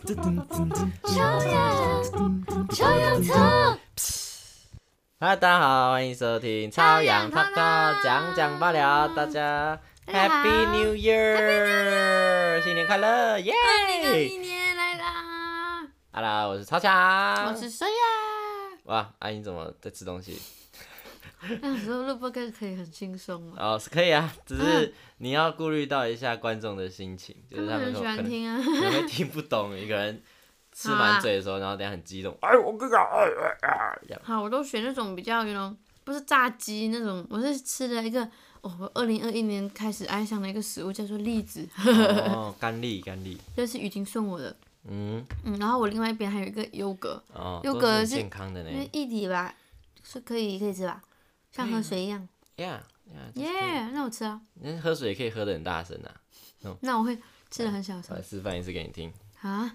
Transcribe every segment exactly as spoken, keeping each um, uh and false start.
朝阳，朝阳堂。 嗨，大家好，欢迎收听朝阳 Talk Talk， 讲讲罢了。大家 Happy New Year， 新年快乐，耶！ 二零二一年来啦！ 好啦，我是超强， 我是孙雅。 哇，阿英怎么在吃东西？ 那有时候录播客可以很轻松嘛。 哦，是可以啊，只是你要顾虑到一下观众的心情，就是他们很喜欢听啊， 可能会听不懂一个人吃满嘴的时候，然后等下很激动，哎，我哥哥，哎哎哎，这样。 好，我都选那种比较那种不是炸鸡那种，我是吃了一个哦，我二零二一年开始爱上的一个食物叫做栗子， 哦，甘栗，甘栗， 这是雨婷送我的。 嗯嗯，然后我另外一边还有一个优格， 哦， 优格都是很是健康的因为呢。 液体吧，是可以可以吃吧，像喝水一样。 Yeah， 耶、yeah, 那我吃啊。 你喝水也可以喝得很大声啊。 那我会吃的很小我声来示范一次给你听。 啊。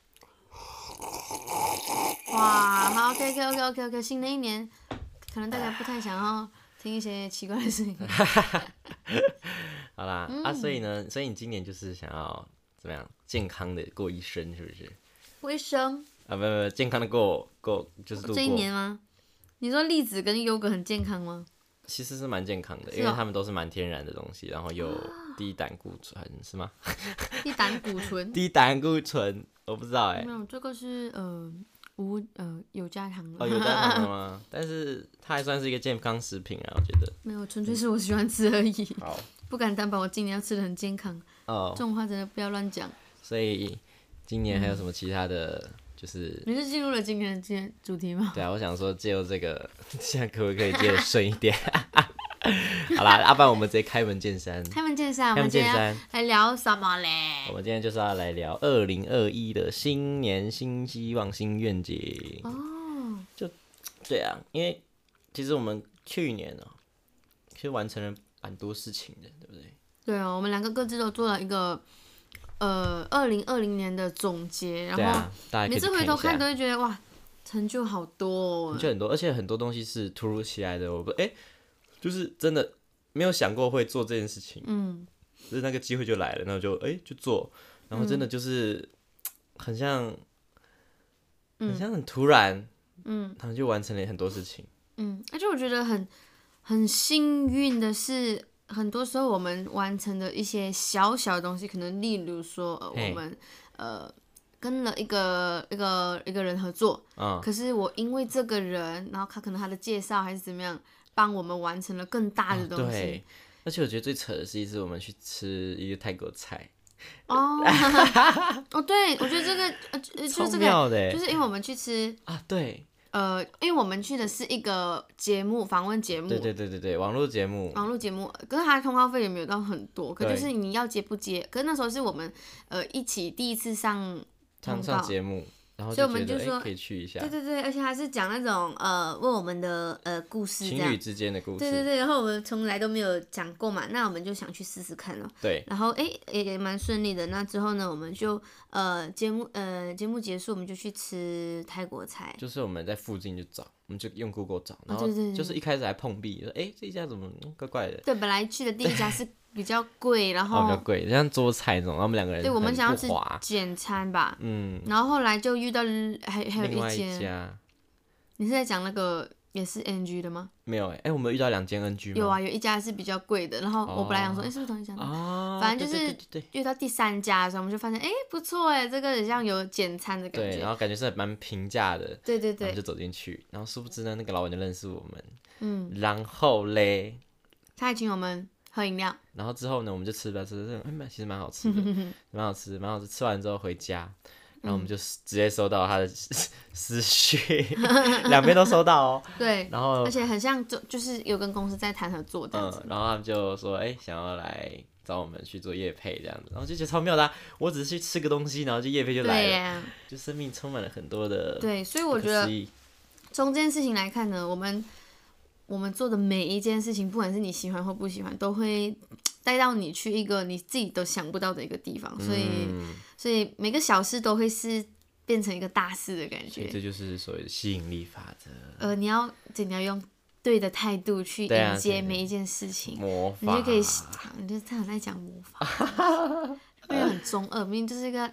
哇，好 ，OK OK OK OK OK， 新的一年，可能大家不太想要听一些奇怪的声音。 好啦， 嗯、 啊，所以呢，所以你今年就是想要怎么样健康的过一生，是不是？ 卫生。 啊，不不不，健康的过过就是度过。 这一年吗？你说栗子跟优格很健康吗？ 其实是蛮健康的， 是哦因为他们都是蛮天然的东西，然后有低胆固醇，是吗？ 低胆固醇。 低胆固醇，我不知道哎、 没有，这个是呃无呃有加糖的。 哦，有加糖的吗？但是它还算是一个健康食品啊，我觉得。 没有，纯粹是我喜欢吃而已。 好。 不敢担保我今年要吃的很健康。 哦。 这种话真的不要乱讲。 所以今年还有什么其他的？就是你是进入了今天的今天主题吗？ 对啊，我想说借由这个，现在可不可以接得顺一点？好啦，要、啊、不然我们直接开门见山。 开门见山，我开门们今天见山， 来聊什么嘞？ 我们今天就是要来聊二零二一的新年新希望新愿景。 哦， 就对啊，因为其实我们去年哦、喔，其实完成了蛮多事情的，对不对？ 对哦，我们两个各自都做了一个呃二零二零年的总结，然后啊、 每次回头看都会觉得哇，成就好多哦， 成就很多，而且很多东西是突如其来的，我不哎、欸，就是真的没有想过会做这件事情， 嗯， 就是那个机会就来了，然后就哎、欸、就做，然后真的就是很像， 嗯、 很像很突然， 嗯， 他们就完成了很多事情， 嗯，而且我觉得很很幸运的是。很多时候我们完成的一些小小的东西，可能例如说，呃，我们呃跟了一个一个一个人合作， 嗯， 可是我因为这个人，然后他可能他的介绍还是怎么样，帮我们完成了更大的东西。 哦、对，而且我觉得最扯的是一次我们去吃一个泰国菜。 哦，哦，对，我觉得这个呃就是这个，就是因为我们去吃啊，对。 呃，因为我们去的是一个节目，访问节目， 对对对对对，网络节目， 网络节目，可是它的通告费也没有到很多，可就是你要接不接，可是那时候是我们呃一起第一次上上上节目，然后所以我们就说、 欸、可以去一下， 对对对，而且还是讲那种呃问我们的呃故事， 情侣之间的故事， 对对对，然后我们从来都没有讲过嘛，那我们就想去试试看了， 对， 然后哎也也蛮顺利的，那之后呢，我们就呃节目呃节目结束，我们就去吃泰国菜， 就是我们在附近就找，我们就用 Google 找，然后哦、对对对就是一开始还碰壁，说哎、欸、这一家怎么怪怪的， 对，本来去的第一家是比较贵，然后、 哦、比较贵，像桌菜那种，然后我们两个人对我们想要吃滑简餐吧， 嗯， 然后后来就遇到还还有另外一间， 一家， 你是在讲那个也是 N G 的吗？ 没有哎、欸，哎、欸、我们有遇到两间 N G 吗？ 有啊，有一家是比较贵的，然后我本来想说，哎、哦欸，是不是同一家？ 哦， 反正就是对对对对对遇到第三家的时候，我们就发现，哎、欸，不错哎，这个很像有简餐的感觉， 对，然后感觉是蛮平价的， 对对对， 然后就走进去，然后殊不知呢，那个老板就认识我们， 嗯， 然后嘞， 他还请我们喝饮料， 然后之后呢，我们就吃吧吃的，哎，其实蛮好吃的，蛮好吃，蛮好吃。吃完之后回家，然后我们就直接收到他的私讯，两边都收到哦。 对， 然后而且很像就就是有跟公司在谈合作这样子， 嗯，然后他们就说，哎，想要来找我们去做业配这样子，然后就觉得超妙的、啊。我只是去吃个东西，然后就业配就来了， 对啊、 就生命充满了很多的对，所以我觉得从这件事情来看呢，我们我们做的每一件事情，不管是你喜欢或不喜欢，都会带到你去一个你自己都想不到的一个地方，所以、 嗯、 所以每个小事都会是变成一个大事的感觉。 这就是所谓的吸引力法则。 呃，你要你要用对的态度去迎接每一件事情， 魔法， 你就可以，你就他很爱讲魔法，因为很中二，明明就是一个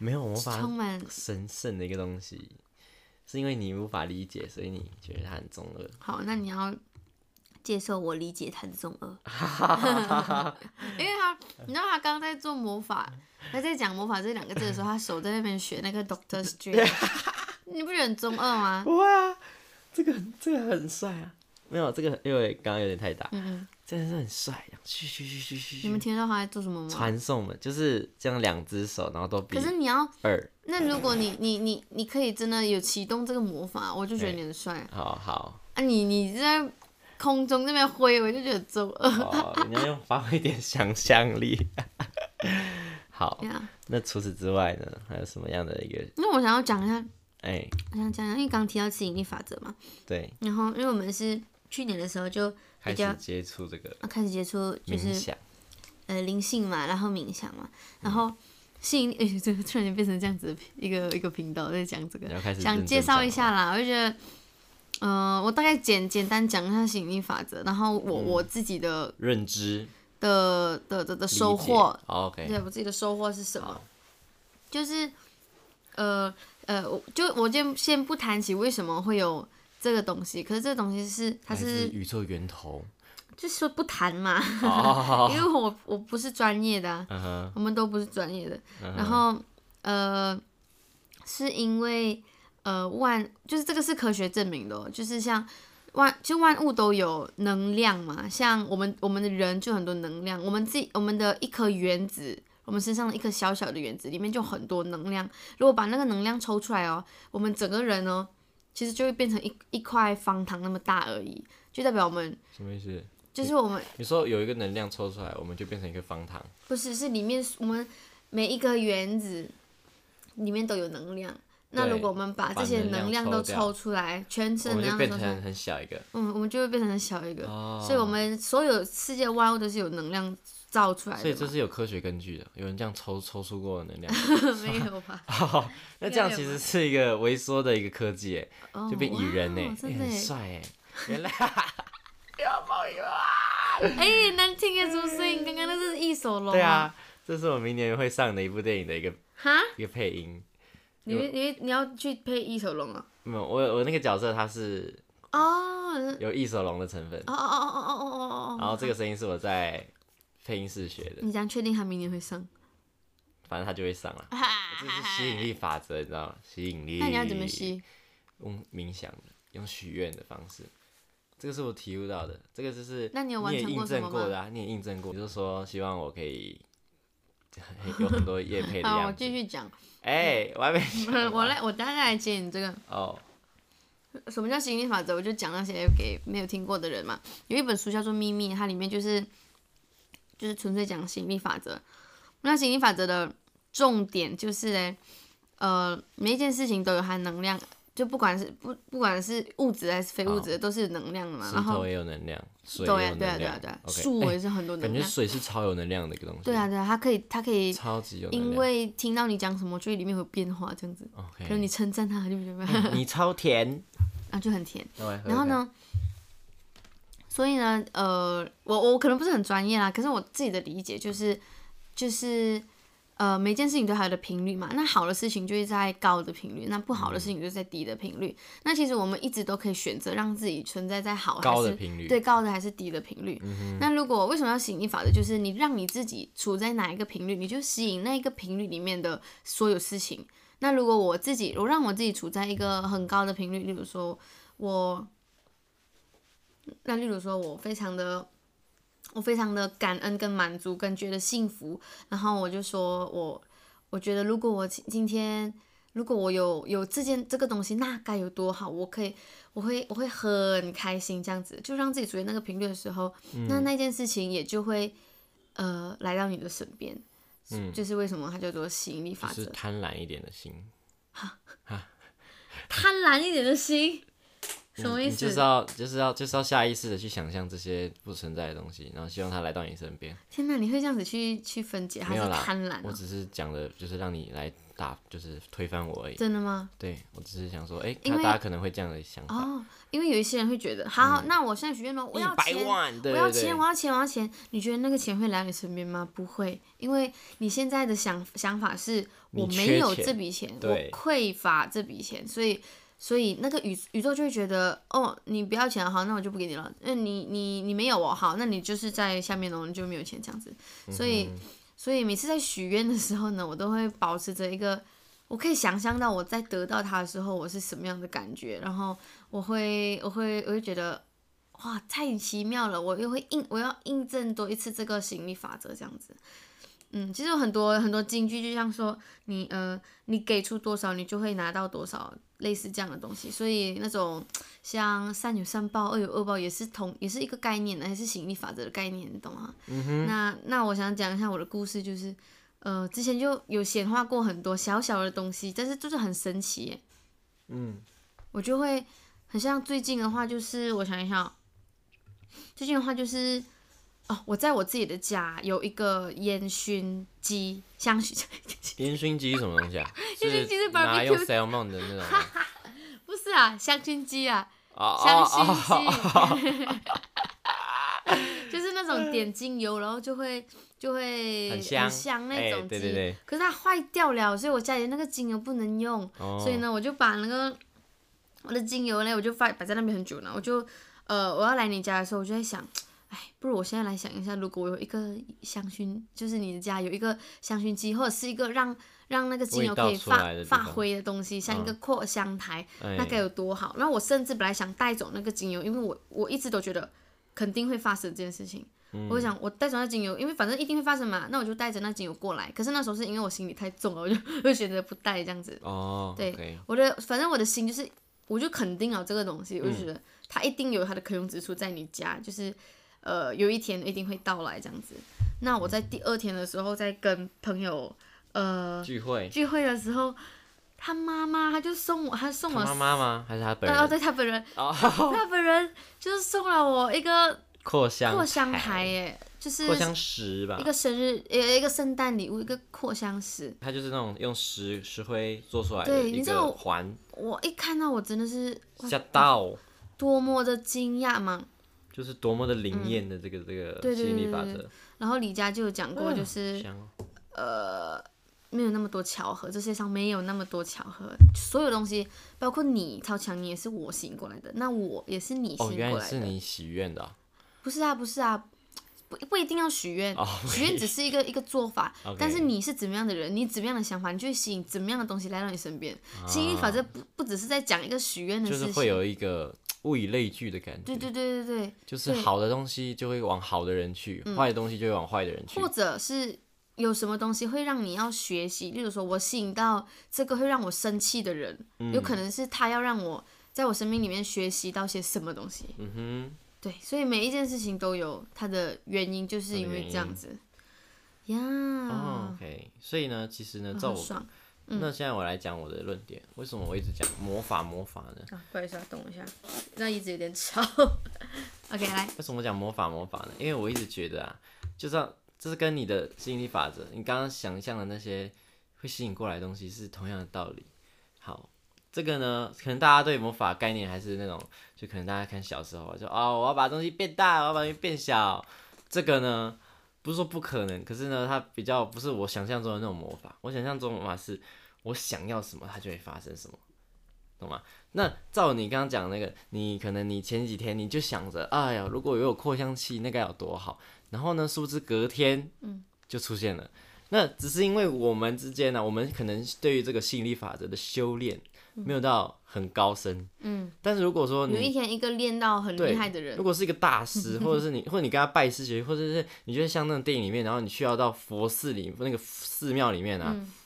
没有魔法充满神圣的一个东西，是因为你无法理解，所以你觉得它很中二。 好，那你要接受我理解他的中二，因为他，你知道他刚刚在做魔法，他在讲魔法这两个字的时候，他手在那边学那个 Doctor Strange， 你不觉得很中二吗？ 不会啊，这个这个很帅啊。没有这个，因为刚刚有点太大， 嗯嗯， 真的是很帅，去去去去去。 你们听得到他在做什么吗？ 传送们就是这样，两只手，然后都比。 可是你要二。 那如果你你你你可以真的有启动这个魔法，我就觉得你很帅。 好好。 啊你，你你在空中那边挥，我就觉得中二。 哦，你要用发挥一点想象力。好， yeah. 那除此之外呢，还有什么样的一个？ 那我想要讲一下， 哎、欸， 我想讲一下，因为刚刚提到吸引力法则嘛， 对。 然后因为我们是去年的时候就比较开始接触这个， 啊，开始接触就是冥想， 呃灵性嘛，然后冥想嘛，然后吸引力，哎、欸，这个突然间变成这样子的一个一个频道在讲这个，想介绍一下啦，我就觉得。呃，我大概简简单讲一下吸引力法则，然后我、嗯、我自己的认知的的的的收获、 oh, ，OK， 对我自己的收获是什么？就是呃呃，就我先先不谈起为什么会有这个东西，可是这个东西是它是宇宙源头， 就是说不谈嘛， oh. 因为我我不是专业的、啊 uh-huh. 我们都不是专业的， uh-huh. 然后呃，是因为。呃，万就是这个是科学证明的、哦，就是像万就万物都有能量嘛，像我们我们的人就很多能量，我们自己我们的一颗原子，我们身上的一颗小小的原子里面就很多能量，如果把那个能量抽出来哦，我们整个人哦，其实就会变成一一块方糖那么大而已，就代表我们什么意思？ 就是我们你, 你说有一个能量抽出来，我们就变成一个方糖？ 不是，是里面我们每一个原子里面都有能量。那如果我们把这些能量都抽出来，全身能量都抽出来， 我们就变成很小一个。 嗯，我们就会变成很小一个。 哦、 所以我们所有世界万物都是有能量造出来的。 所以这是有科学根据的，有人这样抽抽出过能量。 没有吧？ 哦，那这样其实是一个微缩的一个科技耶， 哦、 就变蚁人哎， 真的很帅哎。原来要报应了。 哎、欸，难听的出声音，刚刚那是异手龙、啊。 对啊，这是我明年会上的一部电影的一个一个配音。 你你你要去配异手龙啊？ 没有，我我那个角色他是哦， 有异手龙的成分。 哦哦哦哦哦哦哦。 然后这个声音是我在配音室学的。 你这样确定他明年会上？ 反正他就会上了。这是吸引力法则，你知道吗？吸引力。 那你要怎么吸？ 用冥想的，用许愿的方式。这个是我体悟到的，这个就是那你有完成过什么吗？ 你也印证过的啊，你也印证过，就是说希望我可以有很多业配的样子。 好，我继续讲。 哎、欸，我还没讲。 我来，我等下再来接你这个。 哦。 Oh. 什么叫吸引力法则？我就讲那些给没有听过的人嘛。有一本书叫做《秘密》，它里面就是就是纯粹讲吸引力法则。那吸引力法则的重点就是嘞，呃，每一件事情都有含能量。就不管是不不管是物质还是非物质的， oh, 都是有能量的嘛。然后石头也有能量，水也有能量。对啊，对啊，对啊。 树、okay. 也是很多能量、 欸。感觉水是超有能量的一个东西。 对啊，对啊，它可以，它可以。 超级有能量。 因为听到你讲什么，就里面会有变化，这样子。 Okay. 可能你称赞它，就觉得、 欸、你超甜。 啊，就很甜。 喝喝然后呢？所以呢，呃，我我可能不是很专业啦，可是我自己的理解就是，就是。呃，每件事情都还有的频率嘛，那好的事情就是在高的频率，那不好的事情就是在低的频率。嗯、那其实我们一直都可以选择让自己存在在好还是高的频率， 对，高的还是低的频率。嗯、那如果为什么要吸引力法则？就是你让你自己处在哪一个频率，你就吸引那一个频率里面的所有事情。那如果我自己，我让我自己处在一个很高的频率，例如说我，那例如说我非常的。我非常的感恩跟满足跟觉得幸福，然后我就说我我觉得如果我今天如果我有有这件这个东西，那该有多好，我可以我会我会很开心，这样子就让自己处于那个频率的时候、嗯、那那件事情也就会呃来到你的身边、嗯、就是为什么它叫做吸引力法则， 就是贪婪一点的心。 贪婪一点的心什么意思？ 你就是要就是要就是要下意识的去想象这些不存在的东西，然后希望它来到你身边。 天哪，你会这样子去去分解，还是贪婪、哦？ 我只是讲的，就是让你来打，就是推翻我而已。 真的吗？ 对，我只是想说，哎、欸，大家可能会这样的想法。 哦，因为有一些人会觉得，好，嗯、那我现在许愿了，我要钱， 一百万，对对对， 我要钱，我要钱，我要钱。你觉得那个钱会来你身边吗？不会，因为你现在的想想法是我没有这笔钱，我匮乏这笔钱，所以。所以那个宇宇宙就会觉得，哦，你不要钱好，那我就不给你了。嗯，你你你没有哦，好，那你就是在下面哦，你就没有钱这样子。所以，嗯、所以每次在许愿的时候呢，我都会保持着一个，我可以想象到我在得到它的时候，我是什么样的感觉，然后我会我会我会觉得，哇，太奇妙了，我又会印我要印证多一次这个吸引力法则这样子。嗯，其实有很多很多金句，就像说你呃，你给出多少，你就会拿到多少，类似这样的东西。所以那种像善有善报，恶有恶报，也是同也是一个概念的，还是吸引力法则的概念，你懂吗？嗯哼。那那我想讲一下我的故事，就是呃，之前就有显化过很多小小的东西，但是就是很神奇耶。嗯。我就会很像最近的话，就是我想一想，最近的话就是。哦，我在我自己的家有一个烟熏机，香薰。 烟熏机是什么东西啊？ 烟熏机是拿来用 salmon 的那种。 不是啊，香薰机啊，香薰机。就是那种点精油，然后就会就会很香很香那种机、 欸。对对对。 可是它坏掉了，所以我家里那个精油不能用，哦、所以呢，我就把那个我的精油呢，我就摆摆在那边很久了。我就呃，我要来你家的时候，我就在想。哎，不如我现在来想一下，如果我有一个香薰，就是你的家有一个香薰机，或者是一个让让那个精油可以发发挥的东西，像一个扩香台，嗯、那该有多好。然后我甚至本来想带走那个精油，因为我我一直都觉得肯定会发生这件事情。嗯、我想我带走那精油，因为反正一定会发生嘛，那我就带着那精油过来。可是那时候是因为我心里太重了，我就我就选择不带这样子。 哦， 对， okay. 我的反正我的心就是，我就肯定了这个东西，我就觉得它一定有它的可用之处在你家，就是。呃，有一天一定会到来这样子。那我在第二天的时候，在跟朋友呃聚会聚会的时候，他妈妈他就送我，他送我他妈妈吗？还是他本人？ 哦，对，他本人，哦、他本人就是送了我一个扩香扩香台耶，就是扩香石吧， 一个生日呃一个圣诞礼物，一个扩香石。 它就是那种用石石灰做出来的一个环。 我一看到我真的是吓到， 多么的惊讶嘛！ 就是多么的灵验的这个、嗯、这个吸引力法则。 然后李佳就有讲过，就是、嗯呃没有那么多巧合，这世界上没有那么多巧合，所有东西，包括你超强，你也是我吸引过来的，那我也是你吸引过来的。哦， 原来是你许愿的、啊。 不是啊，不是啊，不不一定要许愿，许、哦、愿只是一个一个做法。Okay. 但是你是怎么样的人，你怎么样的想法，你就会吸引怎么样的东西来到你身边。啊、吸引力法则不不只是在讲一个许愿的事情， 就是会有一个。物以类聚的感觉， 对对对对对， 就是好的东西就会往好的人去，坏的东西就会往坏的人去， 或者是有什么东西会让你要学习，例如说我吸引到这个会让我生气的人，嗯、有可能是他要让我在我生命里面学习到些什么东西，嗯哼，对，所以每一件事情都有它的原因，就是因为这样子，呀， 哦 ，OK， 所以呢，其实呢，照我。嗯、那现在我来讲我的论点，为什么我一直讲魔法魔法呢？ 啊，不好意思啊，等我一下，那椅子有点吵。OK， 来。 为什么讲魔法魔法呢？因为我一直觉得啊，就是要这是跟你的吸引力法则，你刚刚想象的那些会吸引过来的东西是同样的道理。好，这个呢，可能大家对魔法概念还是那种，就可能大家看小时候就哦，我要把东西变大，我要把东西变小，这个呢。不是说不可能，可是呢，它比较不是我想象中的那种魔法。我想象中的魔法是，我想要什么，它就会发生什么，懂吗？那照你刚刚讲的那个，你可能你前几天你就想着，哎呀，如果有扩香器，那该有多好。然后呢，殊不知隔天，就出现了。嗯、那只是因为我们之间呢、啊，我们可能对于这个吸引力法则的修炼没有到很高深，嗯，但是如果说你有一天一个练到很厉害的人， 如果是一个大师，或者是你，或者你跟他拜师学艺，或者是你觉得像那种电影里面，然后你去要到佛寺里那个寺庙里面啊，嗯、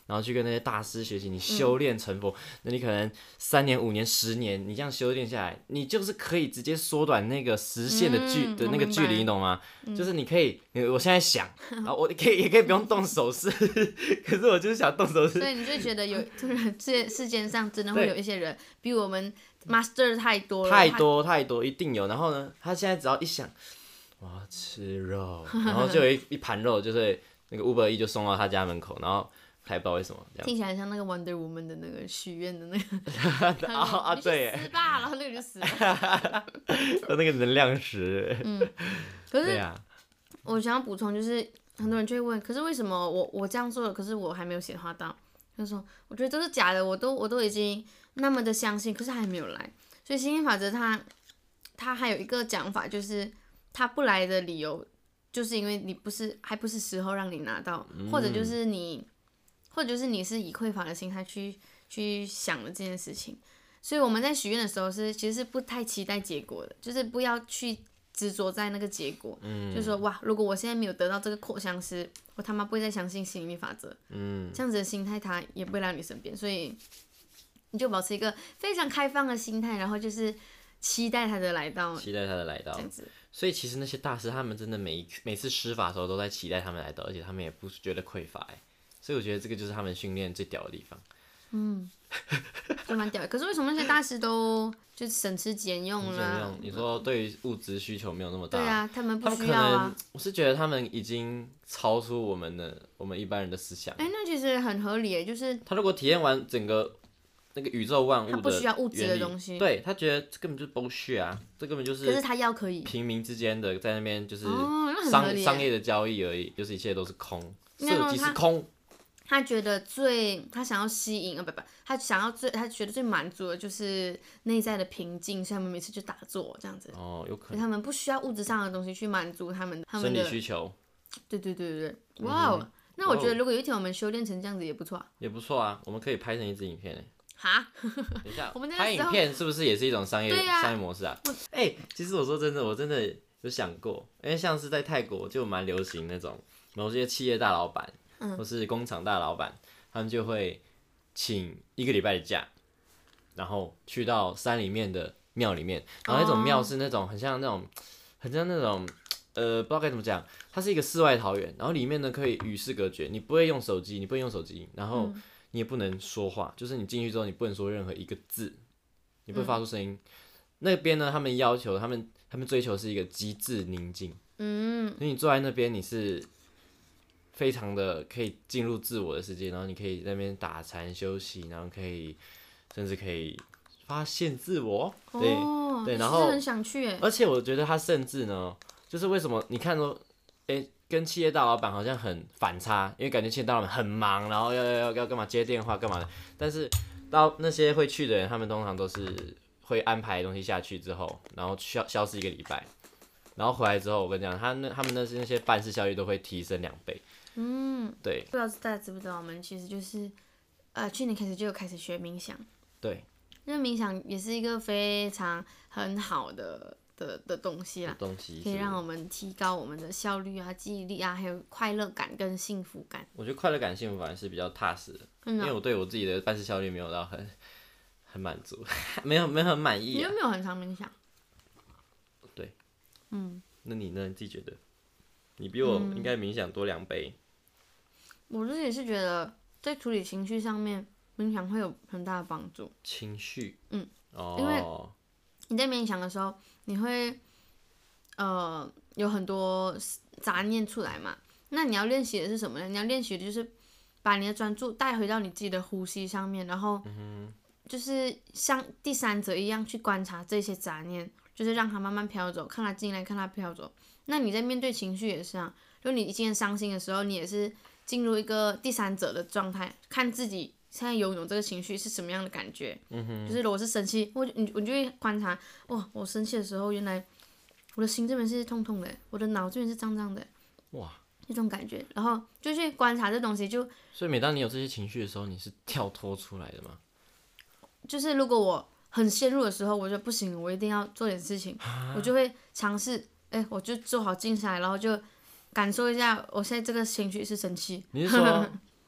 然后去跟那些大师学习，你修炼成佛，嗯、那你可能三年、五年、十年，你这样修炼下来，你就是可以直接缩短那个实现的距、嗯、的那个距离，你懂吗？嗯、就是你可以，我现在想，然后我可以也可以不用动手势，可是我就是想动手势。 所以你就觉得有，这世界上真的会有一些人比我们 master 太多了， 太多太多，一定有。然后呢，他现在只要一想，我要吃肉，然后就有一一盘肉，就是那个 Uber E 就送到他家门口，然后他也不知道为什么这样。 听起来像那个 Wonder Woman 的那个许愿的那个。 啊啊对。 你去死吧，然后那个就死了。 那个能量石。 嗯。可是。对啊。我想要补充就是，很多人就会问，可是为什么我我这样做了，可是我还没有显化到？他说，我觉得都是假的，我都我都已经那么的相信，可是还没有来。所以吸引力法则它它还有一个讲法，就是它不来的理由，就是因为你不是还不是时候让你拿到，嗯、或者就是你，或者就是你是以匮乏的心态去去想了这件事情。所以我们在许愿的时候是其实是不太期待结果的，就是不要去执着在那个结果，嗯、就是说哇，如果我现在没有得到这个扩香师，我他妈不会再相信吸引力法则，嗯、这样子的心态它也不会来你身边，所以你就保持一个非常开放的心态，然后就是期待他的来到， 期待他的来到，这样子。所以其实那些大师他们真的每一每次施法的时候都在期待他们来到，而且他们也不觉得匮乏，哎，所以我觉得这个就是他们训练最屌的地方。 嗯，就蛮屌的。可是为什么那些大师都就省吃俭用啦？ 你说对于物质需求没有那么大？ 对啊，他们不需要啊。 他们可能，我是觉得他们已经超出我们的我们一般人的思想。 哎、欸，那其实很合理耶，就是他如果体验完整个那个宇宙万物的， 他不需要物质的东西。 对，他觉得这根本就是 bullshit 啊，这根本就是。 可是他要可以。 平民之间的在那边就是商、 哦、商业的交易而已，就是一切都是空，设计是空。 他觉得最他想要吸引啊不不，他想要最他觉得最满足的就是内在的平静，所以他们每次就打坐这样子。 哦，有可能。 他们不需要物质上的东西去满足他们他们的生理需求。 对对对对对，哇哦！嗯、那我觉得如果有一天我们修炼成这样子也不错啊。 也不錯啊，我們可以拍成一支影片誒。 哈？ 等一下，我們拍影片是不是也是一種商業、啊、商業模式啊？哎、欸，其實我說真的，我真的有想過，因為像是在泰國就蠻流行那種某些企業大老闆，嗯、或是工廠大老闆，他們就會請一個禮拜的假，然後去到山裡面的廟裡面，然後那種廟是那種很像那種很像那種。呃，不知道該怎麼講，它是一個世外桃源，然後裡面呢可以與世隔絕，你不會用手機，你不會用手機，然後你也不能說話，就是你進去之後你不能說任何一個字，你不會發出聲音。嗯、那邊呢，他們要求，他們他們追求是一個極致寧靜，嗯，所以你坐在那邊你是非常的可以進入自我的世界，然後你可以在那邊打禪休息，然後可以甚至可以發現自我，對、哦、對，然後很想去耶， 而且我覺得他甚至呢。就是為什麼你看說，哎，跟企業大老闆好像很反差，因為感覺企業大老闆很忙，然後要要要幹嘛接電話幹嘛的。但是到那些會去的人，他們通常都是會安排東西下去之後，然後消消失一個禮拜，然後回來之後，我跟你講，他那他們那些那些辦事效率都會提升兩倍。嗯，對。不知道大家知不知道，我們其實就是呃去年開始就有開始學冥想。 對。 因為冥想也是一個非常很好的。的, 的東西啦， 東西可以讓我們提高我們的效率啊、記憶力啊，還有快樂感跟幸福感。 我覺得快樂感、幸福感是比較踏實的，嗯、因為我對我自己的辦事效率沒有到很很滿足，沒有沒有很滿意、啊。 你有沒有很常冥想？ 對，嗯，那你呢？你自己覺得？你比我應該冥想多兩倍。 嗯、我自己是覺得在處理情緒上面，冥想會有很大的幫助。 情緒， 嗯， 哦， 因為你在冥想的時候。你會，呃，有很多雜念出來嘛？那你要練習的是什麼呢？你要練習的就是把你的專注帶回到你自己的呼吸上面，然後就是像第三者一樣去觀察這些雜念，就是讓它慢慢飄走，看它進來，看它飄走。那你在面對情緒也是啊，就你今天傷心的時候，你也是進入一個第三者的狀態，看自己現在擁有這個情緒是什麼樣的感覺？嗯哼，就是如果是生氣，我你我就會觀察，哇，我生氣的時候，原來我的心這邊是痛痛的，我的腦這邊是脹脹的，哇，這種感覺，然後就去觀察這東西就。所以每當你有這些情緒的時候，你是跳脫出來的嗎？ 就是如果我很陷入的時候，我就不行，我一定要做點事情，我就會嘗試，哎，我就做好靜下來，然後就感受一下我現在這個情緒是生氣。 你是說？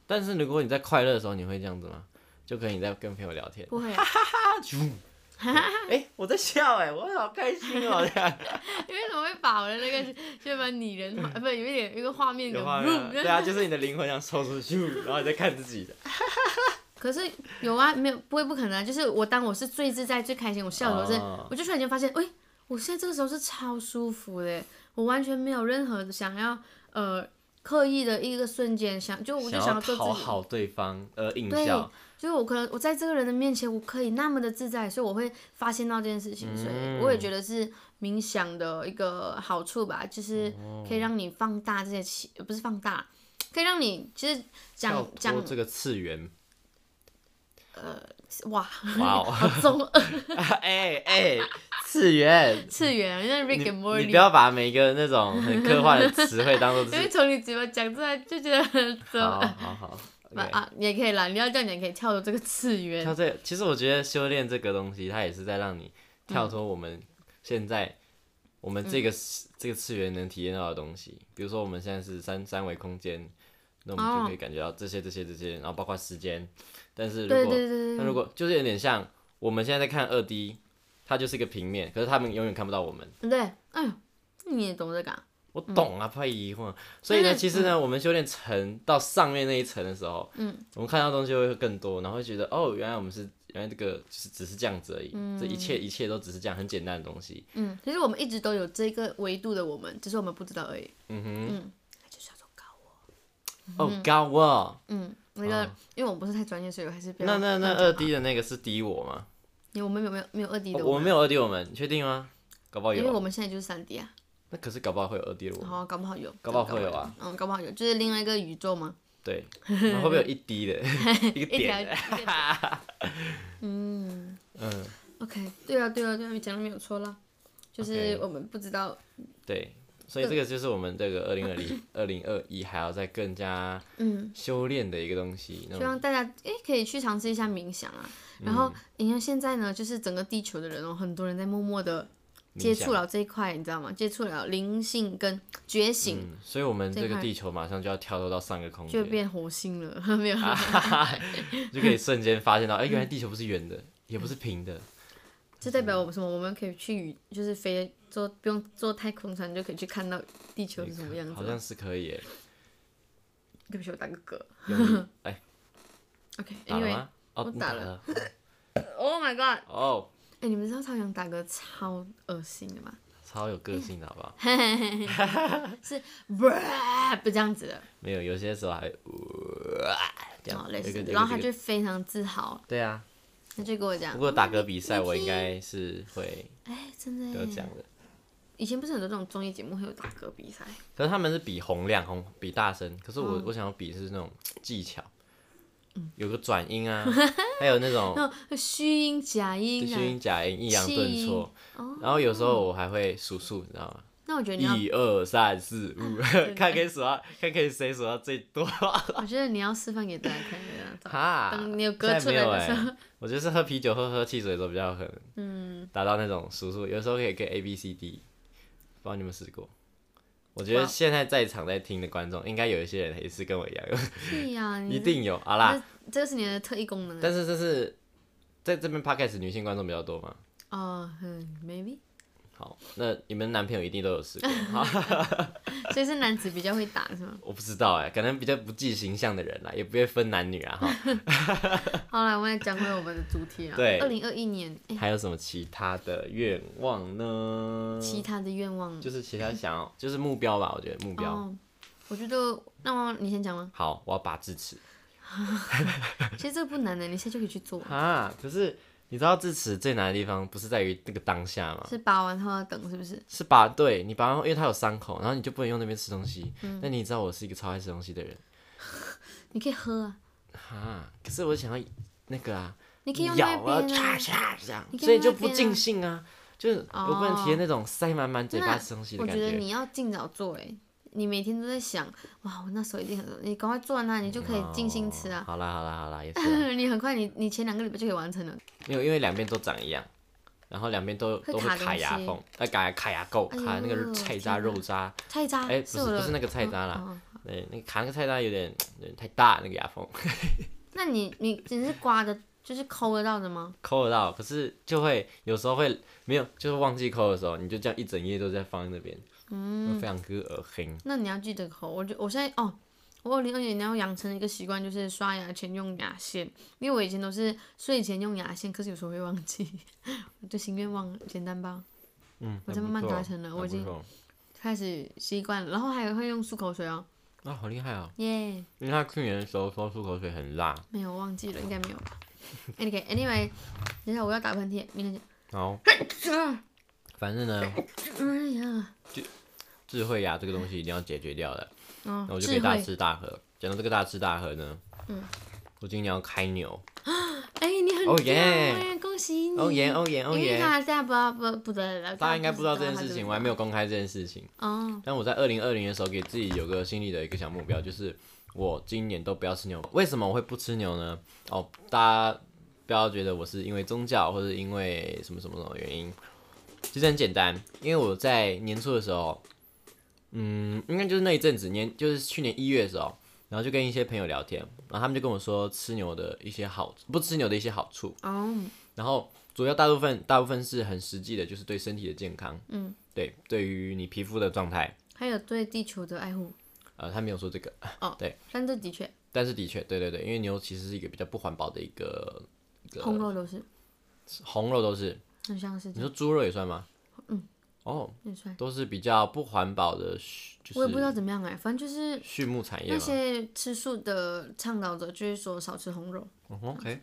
但是如果你在快乐的时候，你会这样子吗？就可以你在跟朋友聊天， 不会啊， 哎、欸，我在笑哎、欸，我好开心哦、喔，这样。 因为怎么会把我的那个就把拟人化，不是有一点一个画面有画面，对啊，就是你的灵魂这样抽出去，然后你在看自己的。 可是有啊，没有不会不可能啊，就是我当我是最自在、最开心，我笑的时候是，哦、我就突然间发现，哎、欸，我现在这个时候是超舒服的，我完全没有任何想要呃刻意的一个瞬间想，就我就想要做自己， 讨好对方而应笑。 就是我可能我在这个人的面前，我可以那么的自在，所以我会发现到这件事情，嗯、所以我也觉得是冥想的一个好处吧，就是可以让你放大这些气，不是放大，可以让你其实讲讲这个次元。 呃，哇， 哇哦， 好中二！ 哎哎，次元， 次元，像 Rick and Morty。 你不要把每一个那种很科幻的词汇当做是， 因为从你嘴巴讲出来就觉得很中。 好好好。 Okay. 啊，你也可以啦，你要这样，你也可以跳出这个次元。 跳这，其实我觉得修炼这个东西，它也是在让你跳脱我们现在、嗯、我们这个、嗯、这个次元能体验到的东西。比如说我们现在是三三维空间，那我们就可以感觉到这些这些这些，然后包括时间。但是如果对对对对那如果就是有点像我们现在在看二 D， 它就是一个平面，可是他们永远看不到我们。 对，哎呦，你也懂这个、啊。 我懂啊，不要疑惑。所以呢，其实呢，嗯、我们修炼层到上面那一层的时候，嗯，我们看到东西会更多，然后会觉得哦，原来我们是原来这个就是只是这样子而已，嗯、这一切一切都只是这样很简单的东西。 嗯，其实我们一直都有这个维度的我们，只是我们不知道而已。嗯哼，嗯，就是叫做高我。 哦，高我。 嗯，那个，哦、因为我不是太专业，所以我还是不要。 那那那二 D 的那个是低我吗？ 因为我们没有没有没有二 D 的、 哦，我们没有二 D 我们，你确定吗？搞不好有。 因为我们现在就是三 D 啊。 那可是搞不好会有二 D 的我。 好，搞不好有。 搞不好会有啊。 嗯，搞不好有，就是另外一个宇宙吗？ 对。然后会不会有一 D 的？一个点的。 嗯。嗯。OK， 对啊，对啊，对啊，你讲的没有错啦。就是我们不知道。 Okay. 对，所以这个就是我们这个二零二零、二零二一还要再更加修炼的一个东西。 希望大家诶可以去尝试一下冥想啊。然后，因为现在呢，就是整个地球的人哦，很多人在默默的。接触了这一块，你知道吗？接触了灵性跟觉醒、 嗯，所以我们这个地球马上就要跳脱到上个空间， 就变活星了，没有， 就可以瞬间发现到，哎、欸，原来地球不是圆的，也不是平的。 这代表我们什么？我们可以去宇，就是飞坐，不用坐太空船就可以去看到地球是什么样子。 好像是可以耶。 对不起，我打个嗝。 哎 ，OK， 因为我打了。Oh my god！ 哦。Oh. 哎、欸，你们知道超想打嗝超恶心的吗？ 超有个性的好不好？ 是不这样子的。 没有，有些时候还这样、 哦、类似，然后他就非常自豪。 对啊。 他就跟我讲。 不过打嗝比赛我应该是会。 哎、欸，真的。 得奖的。 以前不是很多这种综艺节目会有打嗝比赛？ 可是他们是比洪亮、洪比大声，可是我、嗯、我想要比是那种技巧。有个转音啊，还有那种虚音假音、啊， 虚音假音、抑扬顿挫，然后有时候我还会数数，你知道吗？ 那我觉得你要一二三四五，看可以数到，看可以谁数到最多。 我觉得你要示范给大家看一下， 哈， 等你有歌出来的时候、欸， 我觉得是喝啤酒、喝喝汽水的时候比较可能，嗯，达到那种数数，有时候可以跟 A B C D， 不知道你有没有试过？我觉得现在在场在听的观众，应该有一些人也是跟我一样， 是呀， 一定有。好啦， 这个是你的特异功能。 但是这是在这边 podcast 女性观众比较多吗？ 哦、uh, 嗯 ，maybe。 好，那你们男朋友一定都有试过， 所以是男子比较会打是吗？ 我不知道哎、欸，可能比较不计形象的人啦，也不会分男女啊哈。 好了，我们来讲回我们的主题啊。 对， 二零二一年、欸、 还有什么其他的愿望呢？ 其他的愿望就是其他想要，就是目标吧，我觉得目标。 哦、我觉得，那你先讲吗？ 好，我要拔智齿。 其实这个不难的，你现在就可以去做。 啊，可是。你知道智齿最难的地方不是在于那个当下吗？ 是拔完后要等，是不是？ 是拔，对你拔完后，因为它有伤口，然后你就不能用那边吃东西。嗯、那你知道我是一个超爱吃东西的人。 你可以喝啊。 哈，可是我想要那个啊， 你可以用咬啊， 那边啊， 嚓嚓这样，所以就不尽兴啊，就是我不能体验那种塞满满嘴巴吃东西的感觉。 我觉得你要尽早做哎、欸。你每天都在想，哇，我那时候一定很，你赶快做完它，你就可以尽兴吃啊。 哦、好啦好啦好啦，也是、啊。 你很快你，你你前两个礼拜就可以完成了。 没有，因为两边都长一样。 然后两边都都会卡卡牙缝，呃，卡卡牙垢，卡那个菜渣、肉渣。 菜渣？ 哎，不是不是那个菜渣啦，对，那个卡那个菜渣有点有点太大那个牙缝。 那你你你是刮的，就是抠得到的吗？ 抠得到，可是就会有时候会没有，就是忘记抠的时候，你就这样一整夜都在放在那边，嗯，非常恶心。 那你要记得抠，我觉我现在哦。我二零二年要养成一个习惯，就是刷牙前用牙线，因为我以前都是睡前用牙线，可是有时候会忘记，我就新愿望简单吧。 嗯， 我在慢慢达成了，我已经开始习惯了，然后还会用漱口水哦。 啊，好厉害哦！ 耶、yeah ！ 因为他去年的时候说漱口水很辣。 没有，忘记了，应该没有吧。Anyway， 等一下我要打喷嚏，明天好。反正呢， 哎呀， 智慧牙这个东西一定要解决掉的。 哦， 那我就可以大吃大喝。讲到这个大吃大喝呢，嗯，我今年要开牛。 哎、欸，你很哦耶！恭喜你！ 哦耶哦耶哦耶！ 因为大家不知道不不得了， 大家应该不知道这件事情，我还没有公开这件事情。哦。但我在二零二零的时候给自己有个心里的一个小目标，就是我今年都不要吃牛。为什么我会不吃牛呢？哦，大家不要觉得我是因为宗教或者因为什么什么什么原因，其实很简单，因为我在年初的时候。嗯，应该就是那一阵子年，就是去年一月的时候，然后就跟一些朋友聊天，然后他们就跟我说吃牛的一些好，不吃牛的一些好处。哦。然后主要大部分大部分是很实际的，就是对身体的健康，嗯，对，对于你皮肤的状态， 还有对地球的爱护。 呃，他没有说这个。哦。对。 但这的确。 但是的确，对对对，因为牛其实是一个比较不环保的一个。一个红肉都是。 红肉都是。 很像是。 你说猪肉也算吗？嗯。哦，都是比较不环保的，就是我也不知道怎么样哎、欸，反正就是畜牧产业嘛。 那些吃素的倡导者就是说少吃红肉。 嗯、OK。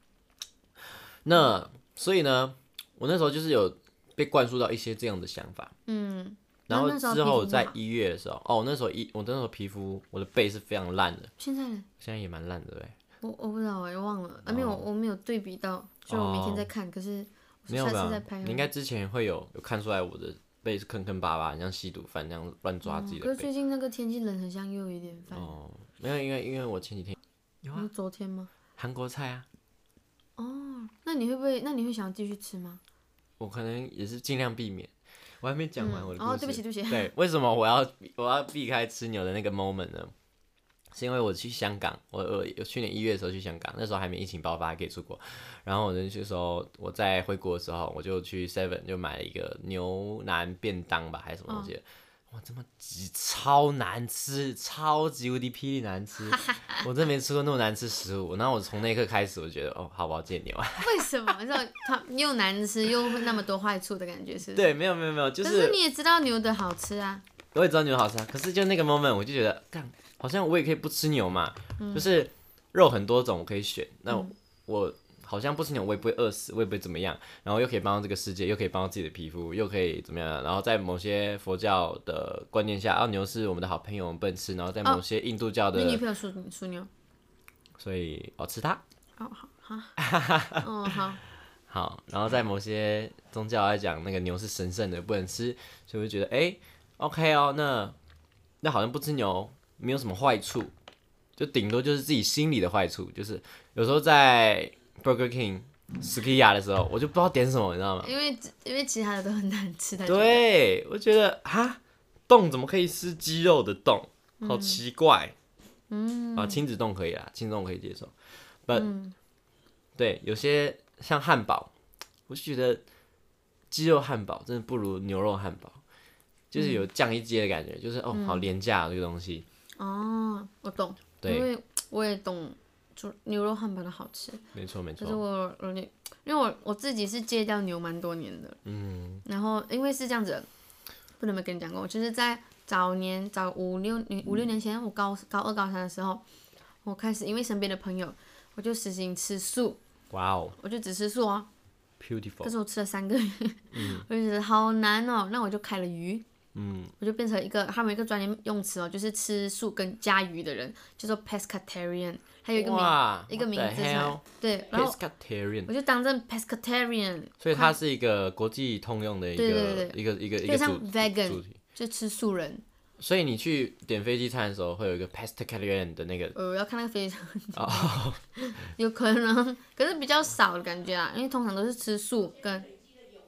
那所以呢，我那时候就是有被灌输到一些这样的想法。嗯。然后之后在一月的时候，哦，那时候一我那时候皮肤我的背是非常烂的。 现在呢？ 现在也蛮烂的对。 我我不知道哎、欸，忘了，啊没有，我没有对比到，就我每天在看，哦、可是。 没有没有，你应该之前会有有看出来我的背是坑坑巴巴，很像吸毒犯那样乱抓自己的背。 可是最近那个天气冷，很像又有一点烦。 哦，没有，因为因为我前几天有啊。 昨天吗？ 韩国菜啊。 哦，那你会不会？那你会想继续吃吗？ 我可能也是尽量避免。我还没讲完我的故事。 嗯、哦，对不起对不起。 对，为什么我要我要避开吃牛的那个 moment 呢？是因为我去香港，我我去年一月的时候去香港，那时候还没疫情爆发，还可以出国。然后我那时候我在回国的时候，我就去 seven 就买了一个牛腩便当吧，还是什么东西的。哇，这么极超难吃，超级无敌霹雳难吃！我真没吃过那么难吃食物。然后我从那一刻开始，我觉得哦，好，我要戒牛。 为什么？你知道它又难吃又那么多坏处的感觉是不是？ 对，没有没有没有，就是。 可是你也知道牛的好吃啊。 我也知道牛好吃啊，可是就那个 moment 我就觉得，干，好像我也可以不吃牛嘛，嗯、就是肉很多种我可以选，那我。嗯我好像不吃牛，我也不会饿死，我也不会怎么样，然后又可以帮到这个世界，又可以帮到自己的皮肤，又可以怎么样？然后在某些佛教的观念下，啊，牛是我们的好朋友，我们不能吃。然后在某些印度教的， 你女朋友属属牛， 所以我吃它。 哦好好，哦好， 好。然后在某些宗教来讲，那个牛是神圣的，不能吃，所以我就觉得，哎、欸、，OK 哦，那那好像不吃牛没有什么坏处。就顶多就是自己心里的坏处，就是有时候在 Burger King、Sukiya 的时候，我就不知道点什么，你知道吗？ 因为因为其他的都很难吃。 对，我觉得哈，冻怎么可以吃鸡肉的冻，好奇怪。嗯。啊，亲子冻可以啦，亲子冻可以接受。But、嗯、对，有些像汉堡，我就觉得鸡肉汉堡真的不如牛肉汉堡，就是有降一阶的感觉，就是哦，好廉价、啊、这个东西。 哦，我懂。因为我也懂，就牛肉汉堡的好吃， 没错没错。 可是我有点，因为我我自己是戒掉牛蛮多年的，嗯，然后因为是这样子，不能没跟你讲过，就是在早年早五六年五六年前，我高高二高三的时候，我开始因为身边的朋友，我就实行吃素， 哇哦， 我就只吃素哦 ，beautiful， 可是我吃了三个月，嗯、我就觉得好难哦，那我就开了鱼。嗯，我就变成一个，他们有一个专业用词哦，就是吃素跟加鱼的人，叫做 pescatarian， 还有一个名一个名字出来，对，然后 pescatarian， 我就当成 pescatarian， 所以它是一个国际通用的一个对对对一个一个一个像 vegan， 主题， 就吃素人。 所以你去点飞机餐的时候，会有一个 pescatarian 的那个， 呃，要看那个飞机餐，哦，有可能，可是比较少的感觉啊，因为通常都是吃素跟。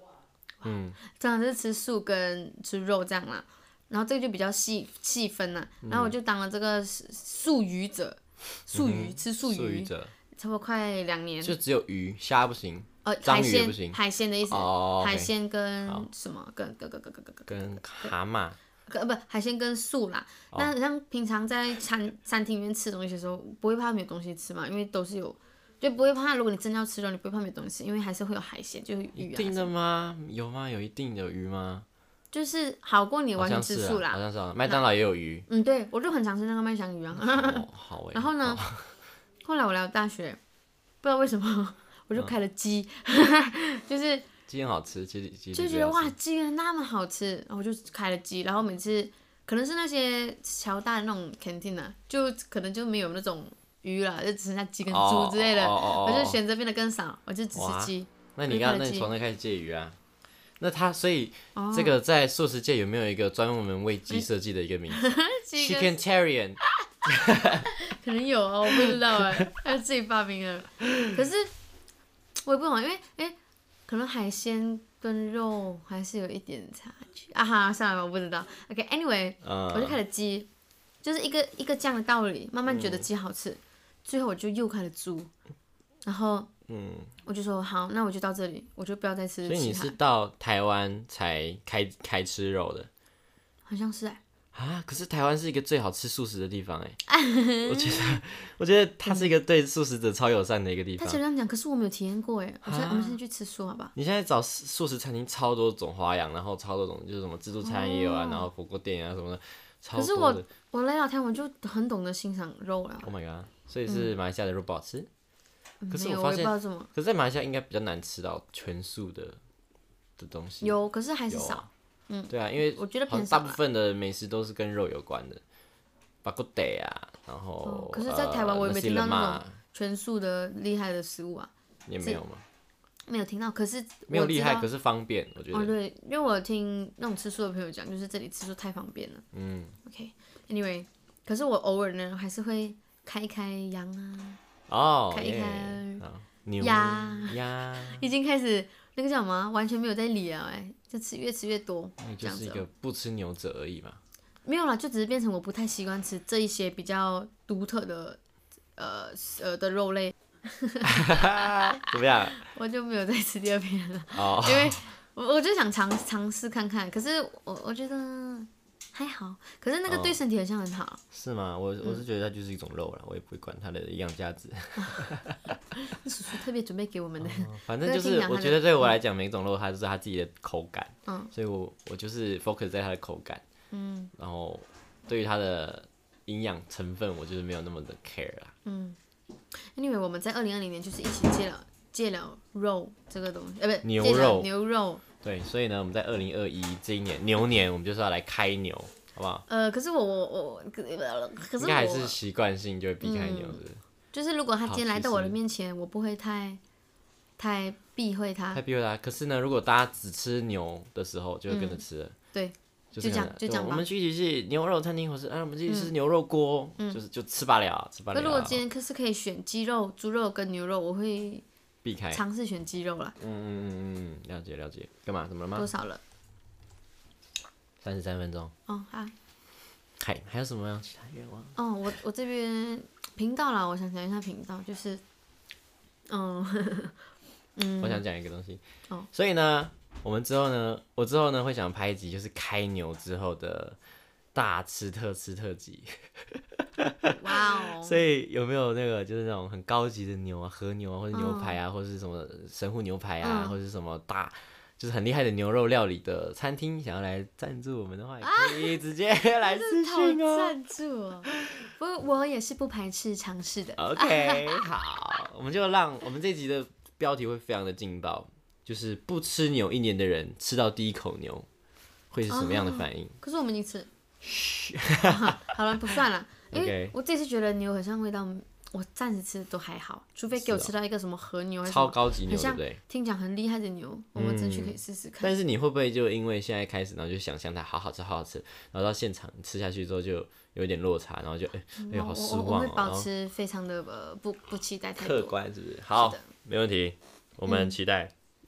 嗯，通常是吃素跟吃肉这样啦。然后这个就比较细细分啦，然后我就当了这个素鱼者，素鱼、嗯、吃素鱼， 素鱼者差不多快两年。 就只有鱼虾不行， 呃， 章鱼也不行， 海鲜的意思， 哦、 海鲜跟什么？跟跟跟跟跟跟跟蛤蟆。 呃不，海鲜跟素啦。哦、那像平常在餐餐厅里面吃东西的时候，不会怕没有东西吃嘛，因为都是有，就不会怕。如果你真的要吃肉，你不会怕没有东西，因为还是会有海鲜，就是鱼啊。 一定的吗？有吗？有一定的鱼吗？ 就是好过你完全吃素啦。 好像是啊，麦当劳也有鱼。 嗯，对，我就很常吃那个麦香鱼啊。 哦，好欸。 然后呢，后来我来到大学，不知道为什么我就开了鸡，嗯、就是。 鸡很好吃，鸡鸡就觉得哇，鸡原来那么好吃，然后我就开了鸡，然后每次可能是那些乔大的那种 canteen 啊，就可能就没有那种鱼了，就只剩下鸡跟猪之类的， oh, oh, oh, oh, oh. 我就选择变得更少，我就只吃鸡。 那你刚刚那你从那开始戒鱼啊？那他所以、oh. 这个在素食界有没有一个专门为鸡设计的一个名字？Chickentarian 可能有啊，我不知道哎，他是自己发明的。可是我也不懂，因为哎。可能海鲜跟肉还是有一点差距啊哈，算了，我不知道。OK，Anyway，、okay, 我就开了鸡，就是一个一个这样的道理，慢慢觉得鸡好吃，嗯、最后我就又开了猪，然后嗯，我就说好，那我就到这里，我就不要再吃其他。 所以你是到台湾才开开吃肉的？ 好像是哎、欸。 啊！可是台湾是一个最好吃素食的地方哎，我觉得，我觉得它是一个对素食者超友善的一个地方。 他这样讲，可是我没有体验过哎。我现在我们现在去吃素好不好？ 你现在找素食餐厅超多种花样，然后超多种就是什么自助餐也有啊，哦、然后火锅店啊什么的，超多的。 可是我我来到台湾就很懂得欣赏肉了。 Oh my god！所以是马来西亚的肉不好吃？ 嗯、 可是我发现， 可是在马来西亚应该比较难吃到全素的的东西。 有，可是还是少。 嗯，对啊，因为我觉得偏大部分的美食都是跟肉有关的，巴骨地啊，然后、 哦、可是，在台湾我也没听到那种全素的厉害的食物啊， 也没有吗？ 没有听到，可是没有厉害，可是方便，我觉得。 哦，对，因为我听那种吃素的朋友讲，就是这里吃素太方便了。嗯 ，OK，Anyway，、okay, 可是我偶尔呢还是会开一开羊啊， 哦， 开一开牛鸭鸭， 已经开始那个叫什么，完全没有在理了哎。就吃越吃越多， 你就是一个不吃牛者而已嘛。 没有啦，就只是变成我不太习惯吃这一些比较独特的呃呃的肉类。 怎么样？ 我就没有再吃第二遍了， 哦、 因为我我就想尝尝试看看，可是我我觉得还好，可是那个对身体好像很好。哦、 是吗？我我是觉得它就是一种肉啦，我也不会管它的营养价值。 叔叔特别准备给我们的、 哦，反正就是我觉得对我来讲，每种肉它就是它自己的口感，嗯，所以我我就是 focus 在它的口感，嗯，然后对于它的营养成分，我就是没有那么的 care 啦， 嗯。Anyway， 我们在二零二零年就是一起戒了戒了肉这个东西，呃，不， 牛肉， 牛肉。 对，所以呢，我们在二零二一这一年牛年，我们就是要来开牛，好不好？ 呃，可是我我我，可是我应该还是习惯性就会避开牛的。嗯， 就是如果他今天来到我的面前，我不会太太避讳他， 太避讳他。可是呢，如果大家只吃牛的时候，就会跟着吃了。 嗯、对， 就这样就这样吧。 我们去一起去牛肉餐厅，或是啊，我们去吃牛肉锅，嗯、就是就吃罢了，吃罢了。 可如果今天可是可以选鸡肉、猪肉跟牛肉，我会避开， 尝试选鸡肉啦。 嗯嗯嗯嗯，了解了解。干嘛？怎么了吗？ 多少了？ 三十三分钟。 哦，好。 还还有什么其他愿望？ 哦，我我这边频道啦，我想讲一下频道，就是，嗯嗯， 我想讲一个东西。 哦， 所以呢，我们之后呢，我之后呢会想拍一集，就是开牛之后的大吃特吃特辑。 哇哦！ 所以有没有那个就是那种很高级的牛啊，和牛啊，或者牛排啊，嗯、或者是什么神户牛排啊，嗯、或者是什么大。就是很厉害的牛肉料理的餐厅，想要来赞助我们的话，也可以直接来私信哦。 赞助哦，不，我也是不排斥尝试的。 OK， 好，我们就让我们这集的标题会非常的劲爆，就是不吃牛一年的人吃到第一口牛会是什么样的反应？哦、 可是我们已经吃。嘘，好了，不算了，因为我这次觉得牛好像味道。我暂时吃都还好，除非给我吃到一个什么和牛，还是超高级牛， 对不对？ 听讲很厉害的牛，我们真去可以试试看。 但是你会不会就因为现在开始，然后就想象它好好吃，好好吃，然后到现场吃下去之后就有一点落差，然后就哎、欸，哎呦好失望、哦、 我, 我会保持非常的呃不不期待太多， 客观是不是？好，没问题，我们期待。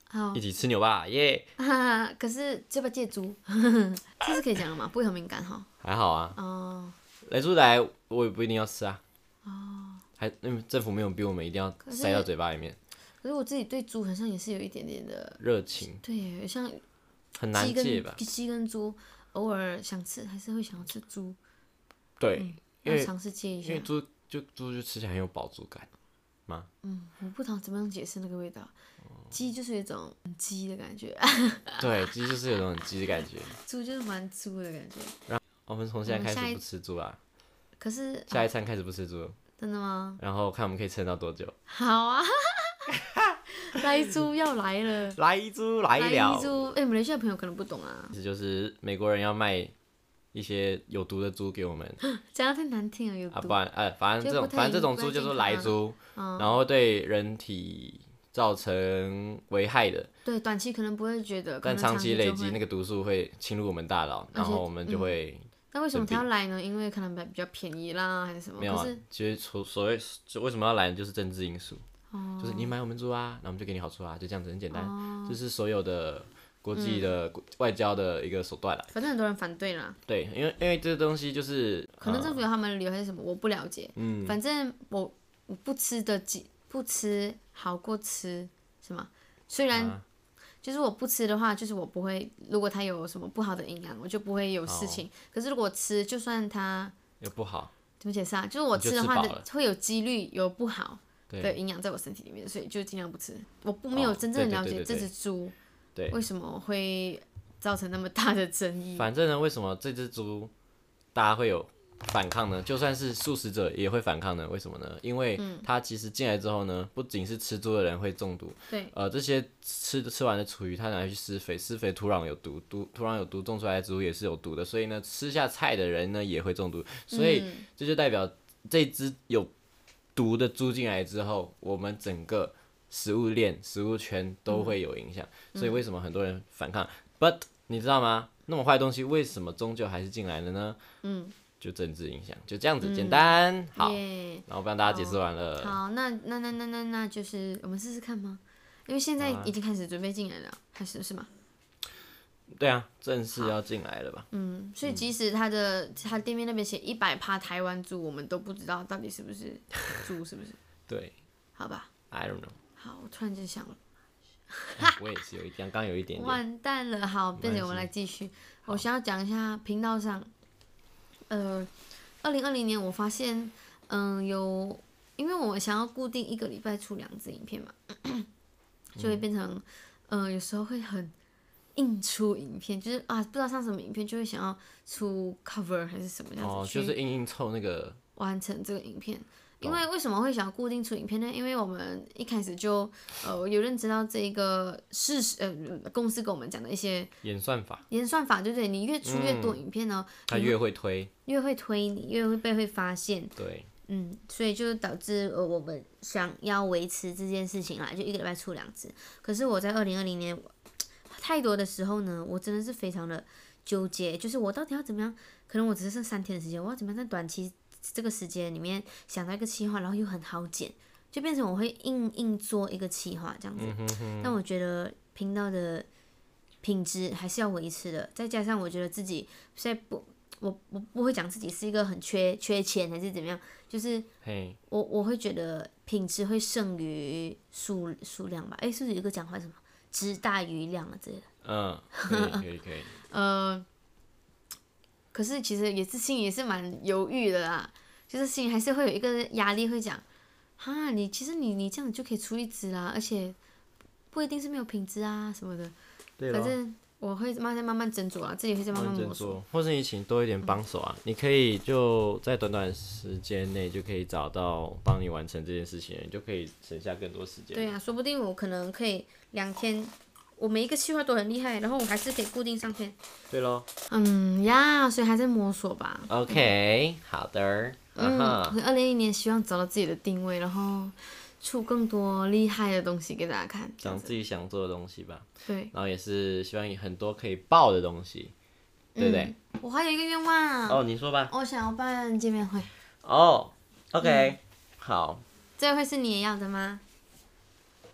好一，起吃牛吧，耶、 哈哈，可是要不要戒猪？这是可以讲的吗？不会很敏感哈。 还好啊， 哦， 来猪来我也不一定要吃啊。哦，还因为政府没有逼我们一定要塞到嘴巴里面。 可是我自己对猪好像也是有一点点的热情， 对，像很难戒吧？ 鸡跟猪偶尔想吃，还是会想要吃猪。 对， 嗯、 因为要尝试戒一下。 因为猪就猪就吃起来很有饱足感吗？ 嗯，我不知道怎么样解释那个味道。鸡就是有一种很鸡的感觉， 对，鸡就是有种很鸡的感觉。 猪就是蛮猪的感觉。 然后我们从现在开始不吃猪啦。 可是下一餐开始不吃猪。 真的吗？ 然后看我们可以撑到多久。 好啊，来猪要来了， 来猪来了。 来猪，哎、欸，马来西亚朋友可能不懂啊。 其实就是美国人要卖一些有毒的猪给我们， 讲得太难听了，有毒。 啊，不然，呃，反正这种，反正这种猪叫做来猪， 嗯、 然后对人体造成危害的。 对，短期可能不会觉得， 但长期累积那个毒素会侵入我们大脑，然后我们就会。嗯那为什么他要来呢？因为可能比较便宜啦，还是什么？ 没有啊， 可是其实所所谓为什么要来，就是政治因素，哦、就是你买我们猪啊，那我们就给你好处啊，就这样子很简单，哦、就是所有的国际的外交的一个手段啦。 反正很多人反对啦。 对，因为因为这个东西就是可能政府有他们的理由还是什么，我不了解。 嗯， 反正我我不吃的不吃好过吃，是吗？虽然。啊就是我不吃的话，就是我不会。如果它有什么不好的营养，我就不会有事情。哦、可是如果吃，就算它有不好， 怎么解释啊？就是我吃的话的，会有几率有不好的营养在我身体里面，所以就尽量不吃。我不没有真正了解这只猪为什么会造成那么大的争议。 反正呢，为什么这只猪大家会有反抗呢？就算是素食者也会反抗呢？为什么呢？因为它其实进来之后呢，不仅是吃猪的人会中毒， 对， 呃，这些吃吃完的厨余，它拿去施肥，施肥土壤有毒，毒土壤有毒，种出来的植物也是有毒的，所以呢，吃下菜的人呢也会中毒，所以这就代表这只有毒的猪进来之后，我们整个食物链、食物圈都会有影响，所以为什么很多人反抗 ？But 你知道吗？那么坏的东西为什么终究还是进来了呢？嗯。就政治影响，就这样子简单。嗯、好， yeah, 然后帮大家解释完了。 好，那那那那那那就是我们试试看吗？因为现在已经开始准备进来了，啊、还是是吗？ 对啊，正式要进来了吧？ 嗯，所以即使他的他店面那边写一百趴台湾猪，我们都不知道到底是不是猪，是不是？ 对， 好吧。 I don't know。 好，我突然间想了。 我也是有一点，刚刚有一点点。 完蛋了，好，变成我们来继续。我想要讲一下频道上。呃，二零二零年我发现，嗯、呃，有，因为我想要固定一个礼拜出两支影片嘛，就会变成，嗯、呃，有时候会很硬出影片，就是啊，不知道上什么影片，就会想要出 cover 还是什么样子， 哦，就是硬硬凑那个完成这个影片。因为为什么会想要固定出影片呢？因为我们一开始就呃有认知到这一个事实，呃公司给我们讲的一些演算法， 演算法对不对？你越出越多影片呢， 它、嗯、越会推， 越会推你，越会被会发现。 对， 嗯，所以就导致呃我们想要维持这件事情啦，就一个礼拜出两支。可是我在二零二零年太多的时候呢，我真的是非常的纠结，就是我到底要怎么样？可能我只是剩三天的时间，我要怎么样在短期这个时间里面想到一个企划，然后又很好剪，就变成我会硬硬做一个企划这样子。嗯、哼哼但我觉得频道的品质还是要维持的，再加上我觉得自己现在不，我我不会讲自己是一个很缺缺钱还是怎么样，就是我我会觉得品质会胜于数数量吧。哎，是不是有一个讲话什么质大于量啊之类的？ 嗯，可以可以可以。 呃。可是其实也是心里也是蛮犹豫的啦，就是心里还是会有一个压力，会讲，哈，你其实你你这样就可以出一支啦，而且不一定是没有品质啊什么的。 对， 反正我会慢慢慢慢斟酌啦，自己会再慢慢摸索。 或是你请多一点帮手啊，嗯、你可以就在短短时间内就可以找到帮你完成这件事情，你就可以省下更多时间。 对啊，说不定我可能可以两天。我每一个企划都很厉害，然后我还是可以固定上片。 对咯。 嗯呀，所以还在摸索吧。 OK，、嗯、好的。 嗯，二零一一年希望找到自己的定位，然后出更多厉害的东西给大家看。 讲自己想做的东西吧。 对。 然后也是希望有很多可以爆的东西，对不对？ 嗯、我还有一个愿望。 哦，你说吧。 我想要办见面会。 哦 ，OK，、嗯、好。 这个会是你也要的吗？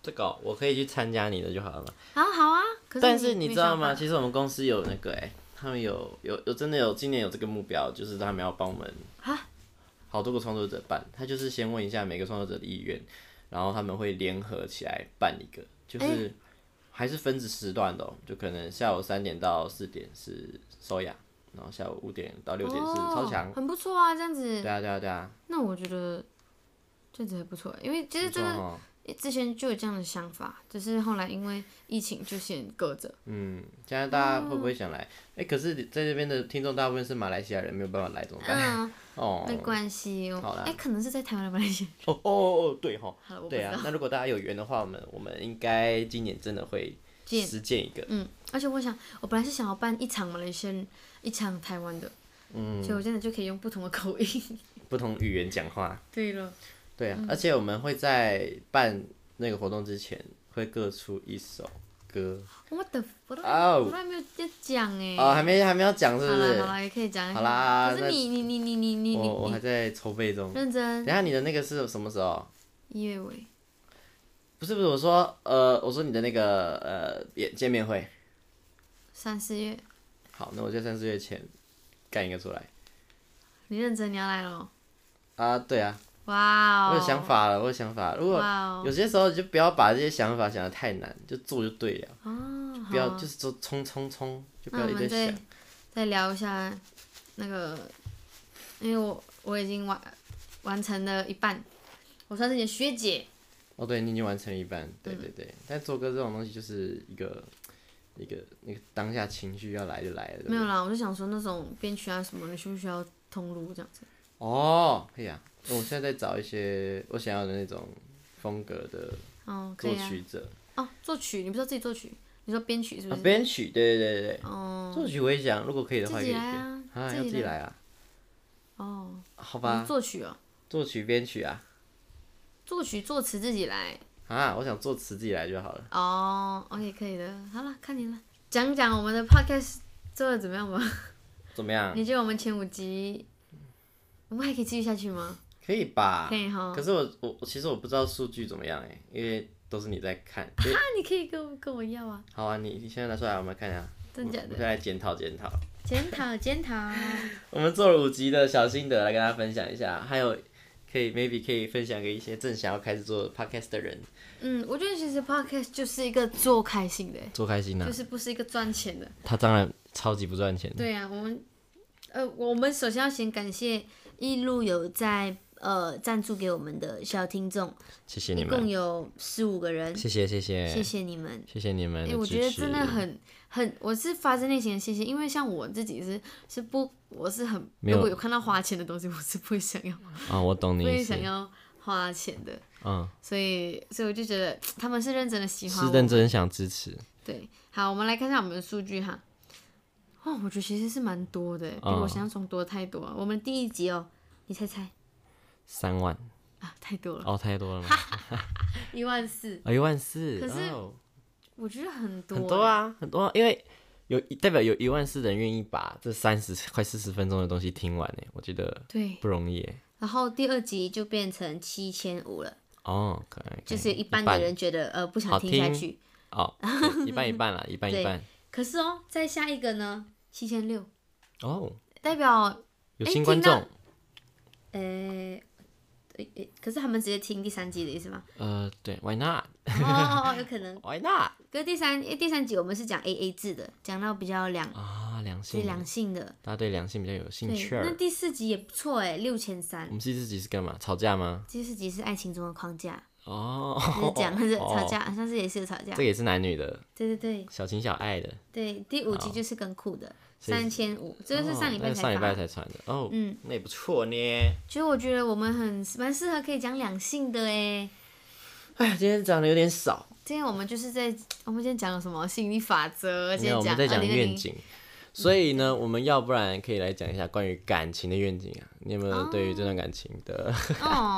这个、哦、我可以去参加你的就好了嘛。 啊，好啊。可是但是你知道吗？ 没想法其实我们公司有那个哎、欸，他们有有有真的有今年有这个目标，就是他们要帮我们好多个创作者办，他就是先问一下每个创作者的意愿，然后他们会联合起来办一个，就是还是分子时段的、哦，就可能下午三点到四点是收雅，然后下午五点到六点是超强、 哦，很不错啊，这样子。 对啊对啊对啊。 那我觉得这样子还不错，因为其实真的、哦、之前就有这样的想法，只是后来因为疫情就先搁着。 嗯，现在大家会不会想来？哎、哦欸，可是在这边的听众大部分是马来西亚人，没有办法来怎么办？ 嗯， 哦， 没关系。 好啦， 哎、欸，可能是在台湾的马来西亚。 哦哦哦，对哈，对啊。 那如果大家有缘的话，我们我们应该今年真的会实践一个。 嗯，而且我想，我本来是想要办一场马来西亚，一场台湾的。嗯。所以我真的就可以用不同的口音。 不同语言讲话。 对了。 对啊、嗯，而且我们会在办那个活动之前，会各出一首歌。 我的，我都、 oh, 我都还没有在讲哎。 哦，还没还没有讲是不是？ 好啦好啦，也可以讲。 好啦， 可是你你你你你你我我还在筹备中。 认真。 等一下你的那个是什么时候？ 一月尾。 不是不是，我说呃，我说你的那个呃见面会。 三四月。 好，那我在三四月前干一个出来。 你认真，你要来咯？ 啊，对啊。 哇哦！ 我有想法了，我有想法。如果有些时候就不要把这些想法想得太难，就做就对了。 哦。 就不要就是说冲冲冲，就不要一直在想。再聊一下那个，因为我我已经完完成了一半，我算是你的学姐。 哦，对，你已经完成了一半，对对对。嗯、但做歌这种东西就是一个一个那个当下情绪要来就来了。 没有啦，我就想说那种编曲啊什么的，需不需要通路这样子？ 哦，可以啊。我现在在找一些我想要的那种风格的作曲者。 哦，啊、哦，作曲，你不是要自己作曲？你说编曲是不是？ 啊，编曲，对对对对。 哦。 作曲我也想，如果可以的话， 自己来啊。 啊，要自己来啊。 哦。 好吧。 作曲哦。 作曲编曲啊。 作曲作词自己来。 啊，我想作词自己来就好了。 哦 ，OK， 可以的。好了，看你了。讲讲我们的 podcast 做的怎么样吧？ 怎么样？ 你觉得我们前五集，我们还可以继续下去吗？ 可以吧。 可以哈。 可是我我其实我不知道数据怎么样哎，因为都是你在看。 啊，你可以跟我跟我要啊。 好啊，你你现在拿出来，我们看一下。 真假的？ 我们来检讨检讨。 检讨检讨。 我们做了五集的小心得来跟大家分享一下，还有可以 maybe 可以分享给一些正想要开始做 podcast 的人。 嗯，我觉得其实 podcast 就是一个做开心的。 做开心的、啊。 就是不是一个赚钱的。 他当然超级不赚钱的。 对啊，我们呃，我们首先要先感谢一路有在。呃，赞助给我们的小听众， 谢谢你们， 一共有十五个人， 谢谢谢谢， 谢谢你们， 谢谢你们。哎、 欸，我觉得真的很很，我是发自内心的谢谢，因为像我自己是是不，我是很如果有看到花钱的东西，我是不会想要啊、哦，我懂你意思， 不会想要花钱的，嗯，所以所以我就觉得他们是认真的喜欢我， 是认真想支持。 对，好，我们来看一下我们的数据哈，哦，我觉得其实是蛮多的，比我想象中多太多了。我们第一集哦，你猜猜。 三万啊，太多了哦，太多了吗？ 一万四啊，一万四。 可是我觉得很多， 很多啊，很多、啊，因为有代表有一万四人愿意把这三十快四十分钟的东西听完呢，我觉得对不容易。 然后第二集就变成七千五了。 哦，可以， 就是一半的人觉得呃不想听下去。 哦，一半一半啦，一半一半。 可是哦，再下一个呢，七千六。 哦， 代表有新观众。 呃。诶诶，可是他们直接听第三集的意思吗？ 呃，对 ，Why not？ 哦，有可能。 Why not？ 可是第三第三集我们是讲 A A 制的，讲到比较两啊两性， 对两性的， 大家对两性比较有兴趣。 那第四集也不错哎，六千三。 我们第四集是干嘛？吵架吗？ 第四集是爱情中的框架。 哦。 就是讲是吵架，好像是也是有吵架。 这个也是男女的。 对对对。 小情小爱的。 对，第五集就是更酷的。三千五，这个是上礼拜才发、 哦、上礼拜才传的哦，嗯，那也不错呢。 其实我觉得我们很蛮适合可以讲两性的哎。 哎，今天讲的有点少。 今天我们就是在我们今天讲了什么心理法则，今天我们在讲愿景，所以呢，嗯、我们要不然可以来讲一下关于感情的愿景啊。你有没有对于这段感情的？ 哦，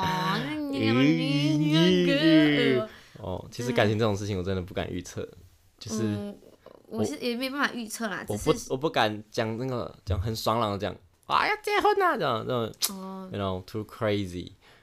哦，其实感情这种事情我真的不敢预测，就是。嗯我是也没办法预测啦， 我不我不敢讲那个讲很爽朗的讲啊要结婚啊这样这种，哦，那种 too crazy，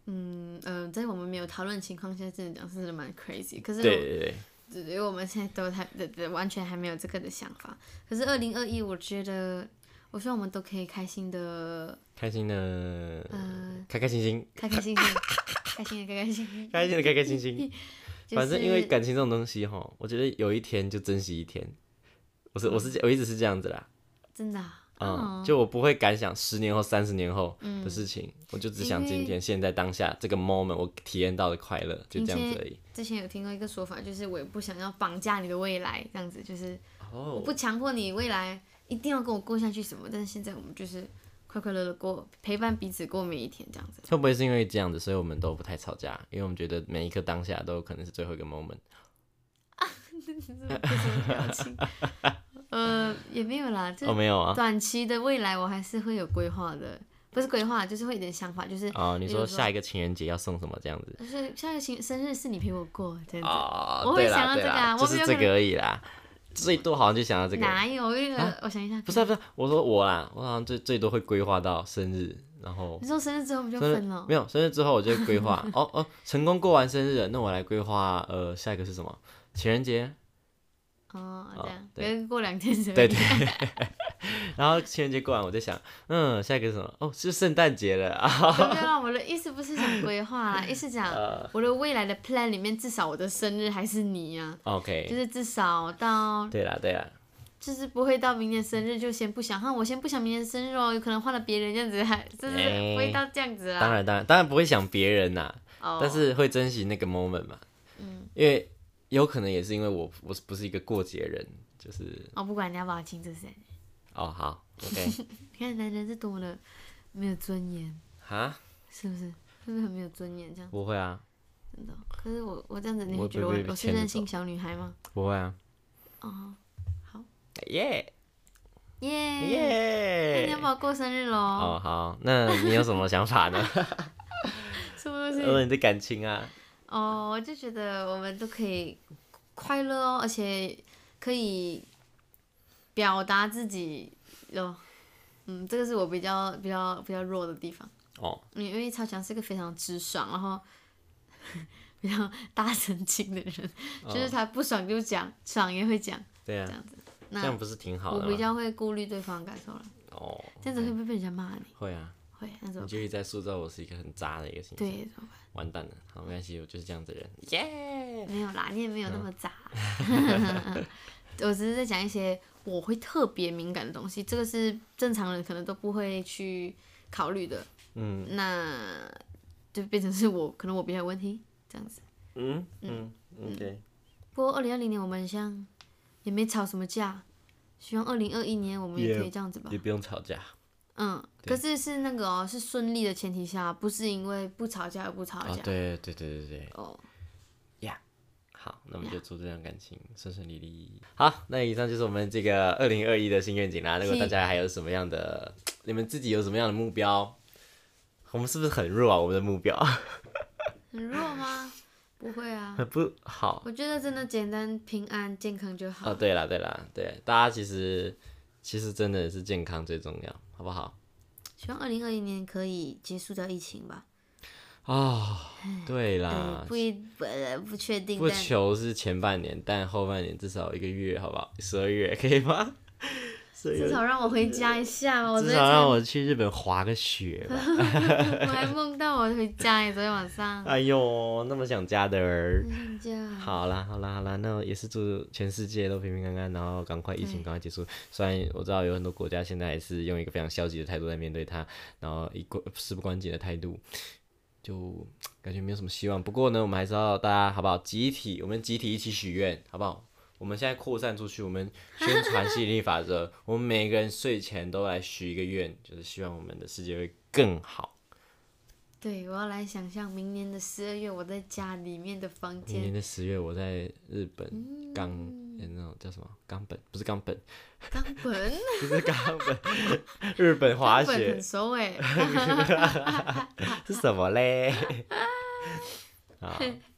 嗯呃，在我们没有讨论的情况下，真的讲是真的蛮 crazy。可是对对对， 对，因为我们现在都还对对完全还没有这个的想法。可是二零二一，我觉得，我希望我们都可以开心的， 开心的， 呃， 开开心心， 开开心心，开心的开开心心， 开心的开开心心。 就是、 反正因为感情这种东西哈，我觉得有一天就珍惜一天。我是我是我一直是这样子啦。 真的、啊。 嗯， 哦、 就我不会敢想十年后、三十年后的事情，嗯、我就只想今天、现在、当下这个 moment 我体验到的快乐，就这样子而已。 之前有听过一个说法，就是我也不想要绑架你的未来，这样子就是， 哦、 我不强迫你未来一定要跟我过下去什么，但是现在我们就是快快乐乐过，陪伴彼此过每一天这样子。 会不会是因为这样子，所以我们都不太吵架？因为我们觉得每一刻当下都有可能是最后一个 moment。 啊，这是什么表情？呃，也没有啦， 哦，没有啊。 短期的未来我还是会有规划的，不是规划，就是会有点想法，就是哦，你说下一个情人节要送什么这样子？ 就是下一个情生日是你陪我过这样子， 哦、 我会想到这个啊， 就是这个而已啦。最多好像就想到这个。 哪有那个？啊、我想一下。 不是、啊、不是、啊，我说我啦，我好像最最多会规划到生日，然后。 你说生日之后我们就分了？ 没有，生日之后我就会规划。哦哦，成功过完生日了，那我来规划呃下一个是什么？情人节。 哦，这样，别、哦、过两天是吧？ 对对。然后情人节过完，我在想，嗯，下一个是什么？哦，是圣诞节了啊！ 没有啦，我的意思不是想规划啦，意思讲、呃、我的未来的 plan 里面，至少我的生日还是你啊。 OK。 就是至少到。 对啦对啦。 就是不会到明年生日就先不想，哈，我先不想明年生日哦，有可能换了别人这样子，还就是不会到这样子啦。 当然当然当然不会想别人呐、 哦， 但是会珍惜那个 moment 嘛。嗯。因为有可能也是因为我我不是一个过节人。就是， 哦，不管你要不要庆祝生日。 哦，好 ，OK。 你看男人是多么的没有尊严。 哈？ 是不是？是不是很没有尊严这样？ 不会啊。 真的。可是我我这样子，你会觉得 我, 我, 我是任性小女孩吗？ 不会啊。 哦，好。 耶！ 耶！ 耶！ 那你要不要过生日咯？ 哦，好，那你有什么想法呢？ 什么东西？ 说你的感情啊。 哦，我就觉得我们都可以快乐哦，而且。可以表达自己哟，嗯，这个是我比较比较比较弱的地方。 哦。 因为超强是个非常直爽，然后比较大神经的人，哦、就是他不爽就讲，爽也会讲。 对啊。 这样子。 那这样不是挺好的吗？ 我比较会顾虑对方的感受了。 哦。 这样子会不会被人家骂你？ 会啊。 会，那怎么办？ 你就一直在塑造我是一个很渣的一个形象。 对，怎么办？ 完蛋了，好，没关系，我就是这样子的人。耶、yeah! 没有啦，你也没有那么渣。我只是在讲一些我会特别敏感的东西，这个是正常人可能都不会去考虑的。嗯，那就变成是我可能我比较有问题这样子。 嗯嗯嗯，对。 不过二零二零年我们好像也没吵什么架，希望二零二一年我们也可以这样子吧。 也不用吵架。 嗯，可是是那个哦，是顺利的前提下，不是因为不吵架而不吵架。 哦，对对对对对。 哦。 呀。好，那我们就祝这段感情顺顺利利。好，那以上就是我们这个二零二一的新愿景啦。如果大家还有什么样的，你们自己有什么样的目标？我们是不是很弱啊？我们的目标很弱吗？不会啊。 很不好。 我觉得真的简单、平安、健康就好。 哦，对啦对啦对，大家其实其实真的是健康最重要，好不好？ 希望二零二一年可以结束掉疫情吧。 哦，对啦， 不一不不确定， 不求是前半年，但后半年至少一个月，好不好？十二月可以吗？ 至少让我回家一下吧，我至少让我去日本滑个雪吧。 我还梦到我回家耶，昨天晚上。 哎呦，那么想家的儿。 想家。 好啦好啦好啦，那也是祝全世界都平平安安，然后赶快疫情赶快结束。虽然我知道有很多国家现在还是用一个非常消极的态度在面对它，然后一关事不关己的态度。就感觉没有什么希望，不过呢，我们还是要大家好不好？集体，我们集体一起许愿，好不好？我们现在扩散出去，我们宣传吸引力法则，我们每个人睡前都来许一个愿，就是希望我们的世界会更好。 对，我要来想象明年的十二月我在家里面的房间。 明年的十月我在日本冈、嗯欸，那种叫什么冈本？不是冈本。 冈本？ 不是冈本，日本滑雪。 冈本很熟哎。 是什么嘞？啊，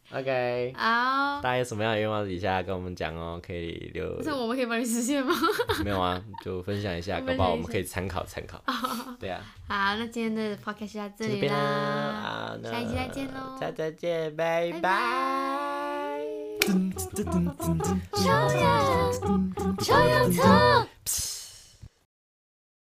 OK， 好， 大家有什么样的愿望，底下跟我们讲哦，可以留。 这我们可以帮你实现吗？ 没有啊，就分享一下，搞不好我们可以参考参考。对啊。 好，那今天的 podcast 就到这里这边呢啦， 啊， 下一期再见喽， 再再见，拜拜拜。 朝阳，朝阳台。